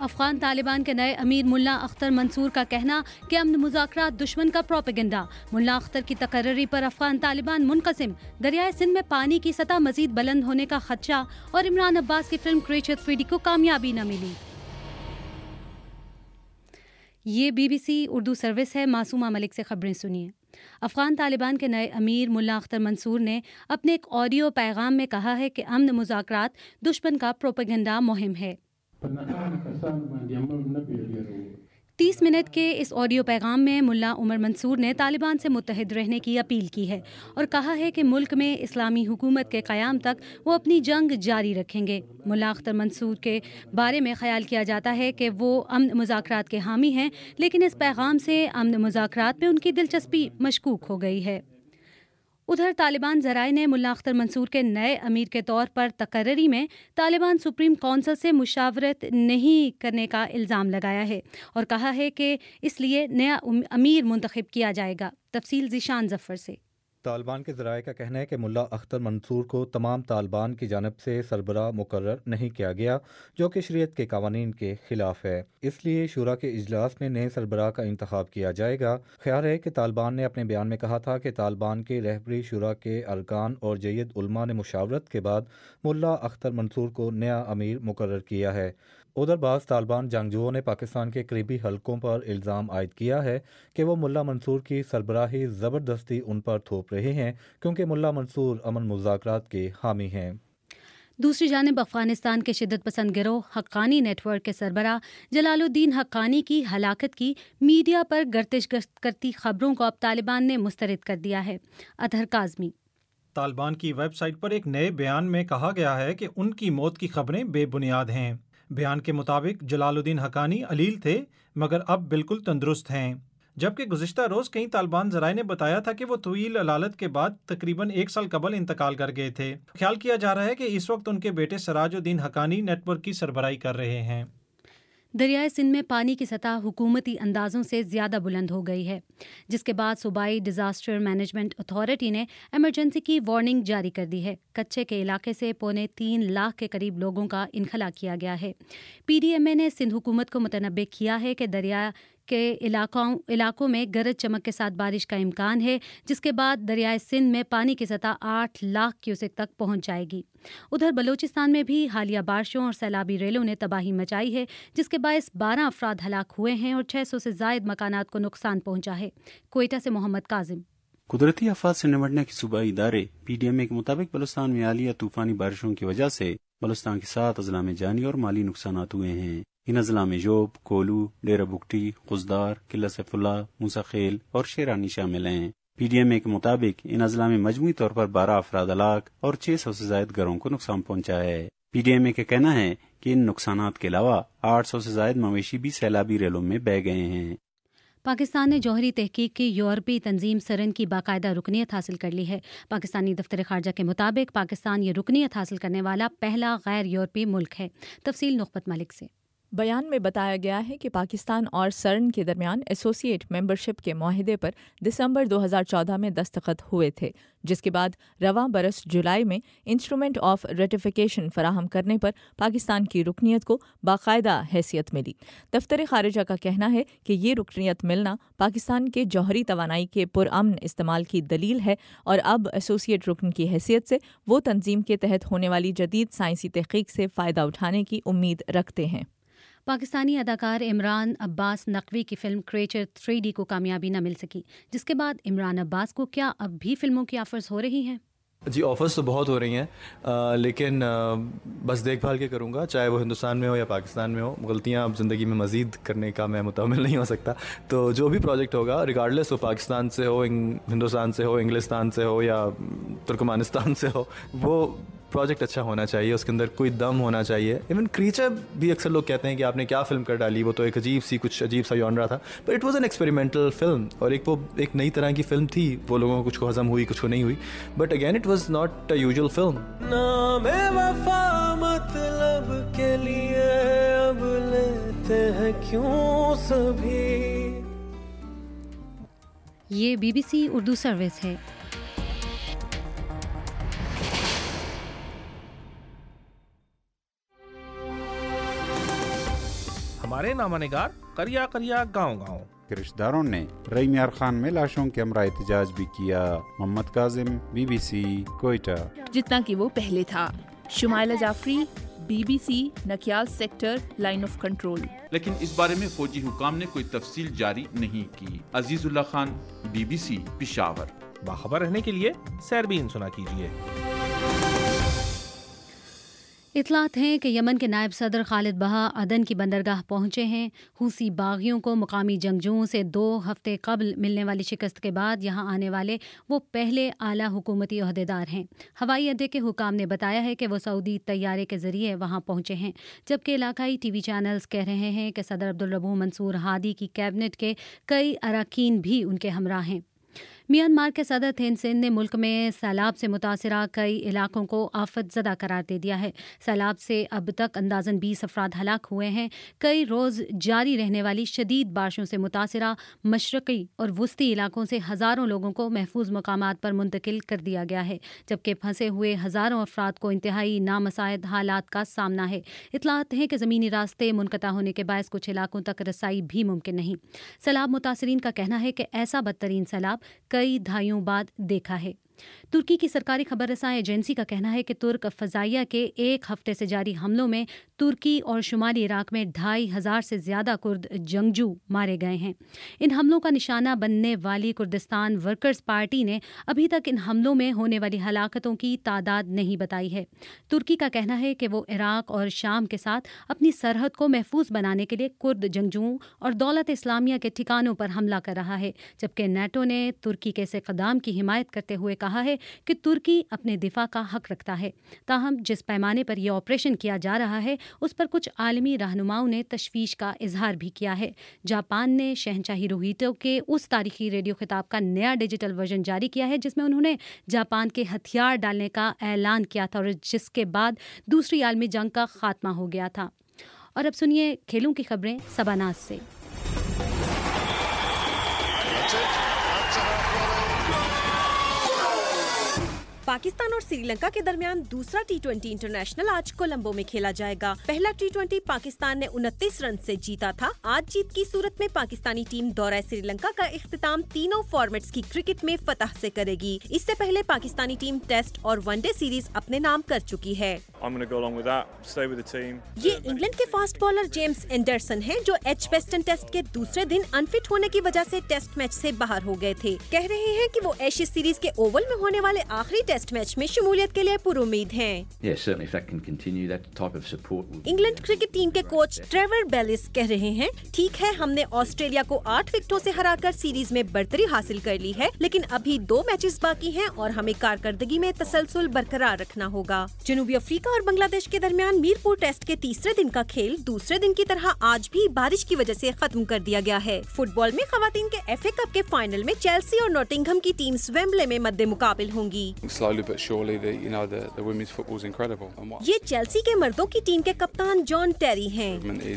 افغان طالبان کے نئے امیر ملا اختر منصور کا کہنا کہ امن مذاکرات دشمن کا پروپیگنڈا. ملا اختر کی تقرری پر افغان طالبان منقسم. دریائے سندھ میں پانی کی سطح مزید بلند ہونے کا خدشہ اور عمران عباس کی فلم کریچر 3D کو کامیابی نہ ملی. یہ BBC اردو سروس ہے. معصومہ ملک سے خبریں سنیے. افغان طالبان کے نئے امیر ملا اختر منصور نے اپنے ایک آڈیو پیغام میں کہا ہے کہ امن مذاکرات دشمن کا پروپیگنڈا مہم ہے. 30 منٹ کے اس آڈیو پیغام میں ملا عمر منصور نے طالبان سے متحد رہنے کی اپیل کی ہے اور کہا ہے کہ ملک میں اسلامی حکومت کے قیام تک وہ اپنی جنگ جاری رکھیں گے. ملا اختر منصور کے بارے میں خیال کیا جاتا ہے کہ وہ امن مذاکرات کے حامی ہیں، لیکن اس پیغام سے امن مذاکرات میں ان کی دلچسپی مشکوک ہو گئی ہے. ادھر طالبان ذرائع نے ملا اختر منصور کے نئے امیر کے طور پر تقرری میں طالبان سپریم کونسل سے مشاورت نہیں کرنے کا الزام لگایا ہے اور کہا ہے کہ اس لیے نیا امیر منتخب کیا جائے گا. تفصیل ذیشان ظفر سے. طالبان کے ذرائع کا کہنا ہے کہ ملا اختر منصور کو تمام طالبان کی جانب سے سربراہ مقرر نہیں کیا گیا، جو کہ شریعت کے قوانین کے خلاف ہے. اس لیے شورا کے اجلاس میں نئے سربراہ کا انتخاب کیا جائے گا. خیال ہے کہ طالبان نے اپنے بیان میں کہا تھا کہ طالبان کے رہبری شورا کے ارکان اور جید علماء نے مشاورت کے بعد ملا اختر منصور کو نیا امیر مقرر کیا ہے. ادھر بعض طالبان جنگجوؤں نے پاکستان کے قریبی حلقوں پر الزام عائد کیا ہے کہ وہ ملا منصور کی سربراہی زبردستی ان پر تھوپ رہے ہیں کیونکہ ملا منصور امن مذاکرات کے حامی ہیں. دوسری جانب افغانستان کے شدت پسند گروہ حقانی نیٹ ورک کے سربراہ جلال الدین حقانی کی ہلاکت کی میڈیا پر گردش کرتی خبروں کو اب طالبان نے مسترد کر دیا ہے. اطہر کاظمی. طالبان کی ویب سائٹ پر ایک نئے بیان میں کہا گیا ہے کہ ان کی موت کی خبریں بے بنیاد ہیں. بیان کے مطابق جلال الدین حقانی علیل تھے مگر اب بالکل تندرست ہیں، جبکہ گزشتہ روز کئی طالبان ذرائع نے بتایا تھا کہ وہ طویل علالت کے بعد تقریباً 1 سال قبل انتقال کر گئے تھے. خیال کیا جا رہا ہے کہ اس وقت ان کے بیٹے سراج الدین حقانی نیٹ ورک کی سربراہی کر رہے ہیں. دریائے سندھ میں پانی کی سطح حکومتی اندازوں سے زیادہ بلند ہو گئی ہے، جس کے بعد صوبائی ڈیزاسٹر مینجمنٹ اتھارٹی نے ایمرجنسی کی وارننگ جاری کر دی ہے. کچے کے علاقے سے 3.25 لاکھ کے قریب لوگوں کا انخلا کیا گیا ہے. PDMA نے سندھ حکومت کو متنبہ کیا ہے کہ دریا کے علاقوں میں گرج چمک کے ساتھ بارش کا امکان ہے، جس کے بعد دریائے سندھ میں پانی کی سطح 8 لاکھ کیوسک تک پہنچ جائے گی. ادھر بلوچستان میں بھی حالیہ بارشوں اور سیلابی ریلوں نے تباہی مچائی ہے، جس کے باعث 12 افراد ہلاک ہوئے ہیں اور 600 سے زائد مکانات کو نقصان پہنچا ہے. کوئٹہ سے محمد کاظم. قدرتی آفات سے نمٹنے کے صوبائی ادارے PDMA کے مطابق بلوچستان میں حالیہ طوفانی بارشوں کی وجہ سے بلوچستان کے 7 اضلاع میں جانی اور مالی نقصانات ہوئے ہیں. ان اضلاع میں جوب، کولو، ڈیرہ بگٹی، قزدار، قلعہ سیف اللہ، موسیٰ خیل اور شیرانی شامل ہیں. PDMA کے مطابق ان اضلاع میں مجموعی طور پر 12 افراد ہلاک اور 600 سے زائد گھروں کو نقصان پہنچا ہے. PDMA کا کہنا ہے کہ ان نقصانات کے علاوہ 800 سے زائد مویشی بھی سیلابی ریلوں میں بہہ گئے ہیں. پاکستان نے جوہری تحقیق کی یورپی تنظیم سرن کی باقاعدہ رکنیت حاصل کر لی ہے. پاکستانی دفتر خارجہ کے مطابق پاکستان یہ رکنیت حاصل کرنے والا پہلا غیر یورپی ملک ہے. تفصیل نخبت ملک سے. بیان میں بتایا گیا ہے کہ پاکستان اور سرن کے درمیان ایسوسیٹ ممبرشپ کے معاہدے پر دسمبر 2014 میں دستخط ہوئے تھے، جس کے بعد رواں برس جولائی میں انسٹرومنٹ آف ریٹیفیکیشن فراہم کرنے پر پاکستان کی رکنیت کو باقاعدہ حیثیت ملی. دفتر خارجہ کا کہنا ہے کہ یہ رکنیت ملنا پاکستان کے جوہری توانائی کے پرامن استعمال کی دلیل ہے اور اب ایسوسیٹ رکن کی حیثیت سے وہ تنظیم کے تحت ہونے والی جدید سائنسی تحقیق سے فائدہ اٹھانے کی امید رکھتے ہیں. پاکستانی اداکار عمران عباس نقوی کی فلم کریچر 3D کو کامیابی نہ مل سکی، جس کے بعد عمران عباس کو کیا اب بھی فلموں کی آفرز ہو رہی ہیں؟ جی آفرز تو بہت ہو رہی ہیں، لیکن بس دیکھ بھال کے کروں گا، چاہے وہ ہندوستان میں ہو یا پاکستان میں ہو. غلطیاں اب زندگی میں مزید کرنے کا میں متحمل نہیں ہو سکتا، تو جو بھی پروجیکٹ ہوگا ریگارڈلیس وہ پاکستان سے ہو، ہندوستان سے ہو، انگلستان سے ہو یا ترکمانستان سے ہو، وہ پروجیکٹ اچھا ہونا چاہیے، اس کے اندر کوئی دم ہونا چاہیے. ایون کریچر بھی اکثر لوگ کہتے ہیں کہ آپ نے کیا فلم کر ڈالی، وہ تو ایک کچھ عجیب سا جانرا تھا، but it was an experimental film اور ایک نئی طرح کی فلم تھی. وہ لوگوں کو کچھ کو ہضم ہوئی، کچھ کو نہیں ہوئی، but again it was not a usual film. نام وفا مطلب کے لیے اب لیتے ہیں کیوں سبھی. یہ BBC اردو سروس ہے. हमारे नामानिगार करिया करिया गाँव रिश्तेदारों ने रईम यार खान में लाशों के हमरा एहतजाज भी किया। मोहम्मद काजिम, BBC, कोयटा। जितना कि वो पहले था। Shumaila Jafri, BBC, Nakyal sector, line of control. लेकिन इस बारे में फौजी हुकाम ने कोई तफसील जारी नहीं की। अजीजुल्लाह खान, BBC, पेशावर। बाखबर रहने के लिए सैरबीन सुना कीजिए। इतलात हैं कि यमन के नायब सदर खालिद बहा अदन की बंदरगाह पहुंचे हैं। हूसी बागियों को मुकामी जंगजुओं से 2 हफ्ते कबल मिलने वाली शिकस्त के बाद यहां आने वाले वो पहले आला हुकूमती ओहदेदार हैं। हवाई अड्डे के हुकाम ने बताया है कि वो सऊदी तैयारे के जरिए वहां पहुंचे हैं, जबकि इलाकाई TV चैनल्स कह रहे हैं कि सदर अब्दुल रब्बू मंसूर हादी की कैबिनेट के कई अरकान भी उनके हमरा हैं। म्यांमार के सदर थेन सेन ने मुल्क में सैलाब से मुतासरा कई इलाकों को आफत ज़दा करार दे दिया है। सैलाब से अब तक अंदाज़न 20 अफराद हलाक हुए हैं। कई रोज़ जारी रहने वाली शदीद बारिशों से मुतासरा मशरक़ी और वस्ती इलाकों से हज़ारों लोगों को महफूज मकामात पर मुंतकिल कर दिया गया है, जबकि फंसे हुए हज़ारों अफराद को इंतहाई नामसाइद हालात का सामना है। इतलात हैं कि ज़मीनी रास्ते मुनक़ता होने के बायस कुछ इलाकों तक रसाई भी मुमकिन नहीं। सैलाब मुतासरीन का कहना है कि ऐसा बदतरीन सैलाब कई दहाइयों बाद देखा है। तुर्की की सरकारी खबर रसाई एजेंसी का कहना है कि तुर्क फ़ज़ाइया के 1 हफ्ते से जारी हमलों में तुर्की और शुमाली इराक में 2500 से ज़्यादा कुर्द जंगजू मारे गए हैं। इन हमलों का निशाना बनने वाली कुर्दिस्तान वर्कर्स पार्टी ने अभी तक इन हमलों में होने वाली हलाकतों की तादाद नहीं बताई है। तुर्की का कहना है कि वो इराक और शाम के साथ अपनी सरहद को महफूज बनाने के लिए कुर्द जंगजुओं और दौलत इस्लामिया के ठिकानों पर हमला कर रहा है, जबकि नेटो ने तुर्की के इस इक़दाम की हिमायत करते हुए कहा है कि तुर्की अपने दिफा का हक रखता है। ताहम जिस पैमाने पर यह ऑपरेशन किया जा रहा है उस पर कुछ आलमी रहनुमाओं ने तशवीश का इजहार भी किया है। जापान ने शहंशाह हिरोहितो के उस तारीखी रेडियो खिताब का नया डिजिटल वर्जन जारी किया है जिसमें उन्होंने जापान के हथियार डालने का ऐलान किया था और जिसके बाद दूसरी आलमी जंग का खात्मा हो गया था। और अब सुनिए खेलों की खबरें सबानाज से। पाकिस्तान और श्रीलंका के दरमियान दूसरा T20 इंटरनेशनल आज कोलंबो में खेला जाएगा। पहला T20 पाकिस्तान ने 29 रन से जीता था। आज जीत की सूरत में पाकिस्तानी टीम दौरा श्रीलंका का इख्तिताम तीनों फॉर्मेट्स की क्रिकेट में फतह से करेगी। इससे पहले पाकिस्तानी टीम टेस्ट और वनडे सीरीज अपने नाम कर चुकी है। ये इंग्लैंड के फास्ट बॉलर जेम्स एंडरसन हैं, जो एजबेस्टन टेस्ट के दूसरे दिन अनफिट होने की वजह से टेस्ट मैच से बाहर हो गए थे। कह रहे हैं कि वो एशेज सीरीज के ओवल में होने वाले आखिरी टेस्ट मैच में शमूलियत के लिए पुरुमीद हैं। इंग्लैंड क्रिकेट टीम के कोच ट्रेवर बेलिस कह रहे हैं, ठीक है, हमने ऑस्ट्रेलिया को 8 विकेटों से हराकर सीरीज में बढ़तरी हासिल कर ली है, लेकिन अभी 2 मैचेस बाकी हैं और हमें कारकर्दगी में तसलसल बरकरार रखना होगा। जनूबी अफ्रीका और बांग्लादेश के दरमियान मीरपुर टेस्ट के तीसरे दिन का खेल दूसरे दिन की तरह आज भी बारिश की वजह से खत्म कर दिया गया है। फुटबॉल में खवातीन के FA कप के फाइनल में चेल्सी और नॉटिंघम की टीम वेम्बले में मद्दे मुकाबिल होंगी। ये चेल्सी के मर्दों की टीम के कप्तान जॉन टेरी हैं।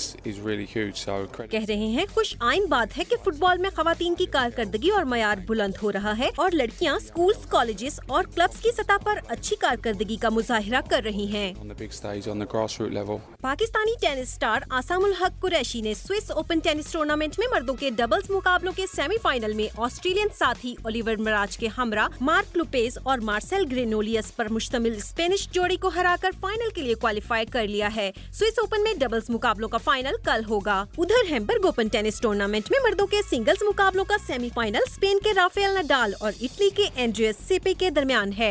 कह रहे हैं, खुश आइन बात है कि फुटबॉल में खवातीन की कारकर्दगी और मयार बुलंद हो रहा है और लड़कियां स्कूल्स, कॉलेजेस और क्लब्स की सतह पर अच्छी कारकर्दगी का मुजाहिरा कर रही हैं। पाकिस्तानी टेनिस स्टार आसामुल हक कुरैशी ने स्विस ओपन टेनिस टूर्नामेंट में मर्दों के डबल्स मुकाबलों के सेमीफाइनल में ऑस्ट्रेलियन साथी ओलिवर मराज के हमरा मार्क लुपेज और मार्सेल ग्रेनोलियस पर मुश्तमिल स्पेनिश जोड़ी को हराकर फाइनल के लिए क्वालिफाई कर लिया है। स्विस ओपन में डबल्स मुकाबलों का फाइनल कल होगा। उधर हैम्बर्ग ओपन टेनिस टूर्नामेंट में मर्दों के सिंगल्स मुकाबलों का सेमीफाइनल स्पेन के राफेल नडाल और इटली के एंड्रियस सेपे के दरमियान है।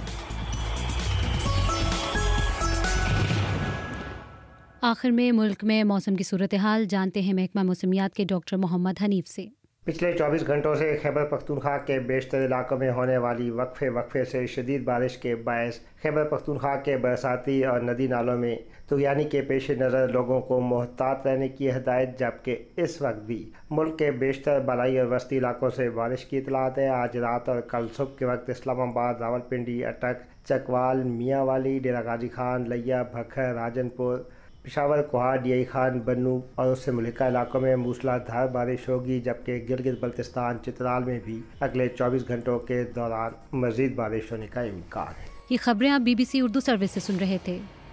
आखिर में मुल्क में मौसम की सूरत हाल जानते हैं महकमा मौसमियात के डॉक्टर मोहम्मद हनीफ से। पिछले 24 घंटों से खैबर पख्तूनख्वा के बेशतर इलाकों में होने वाली वक्फे से शदीद बारिश के बायस खैबर पख्तूनख्वा के बरसाती और नदी नालों में तुगयानी के पेश नज़र लोगों को मोहतात रहने की हिदायत, जबकि इस वक्त भी मुल्क के बेशतर बलाई और वस्ती इलाकों से बारिश की इतलात है। आज रात और कल सुबह के वक्त इस्लामाबाद, रावलपिंडी, अटक, चकवाल, मियांवाली, डेरा गाजी खान, लिया, भखर, राजनपुर, पेशावर, कोहाट, डीआई खान, बन्नू और उससे मुल्का इलाकों में मूसलाधार बारिश होगी, जबकि गिलगित बल्तिस्तान, चित्राल में भी अगले 24 घंटों के दौरान मज़ीद बारिश होने का इम्कान है। ये खबरें आप BBC उर्दू सर्विस से सुन रहे थे।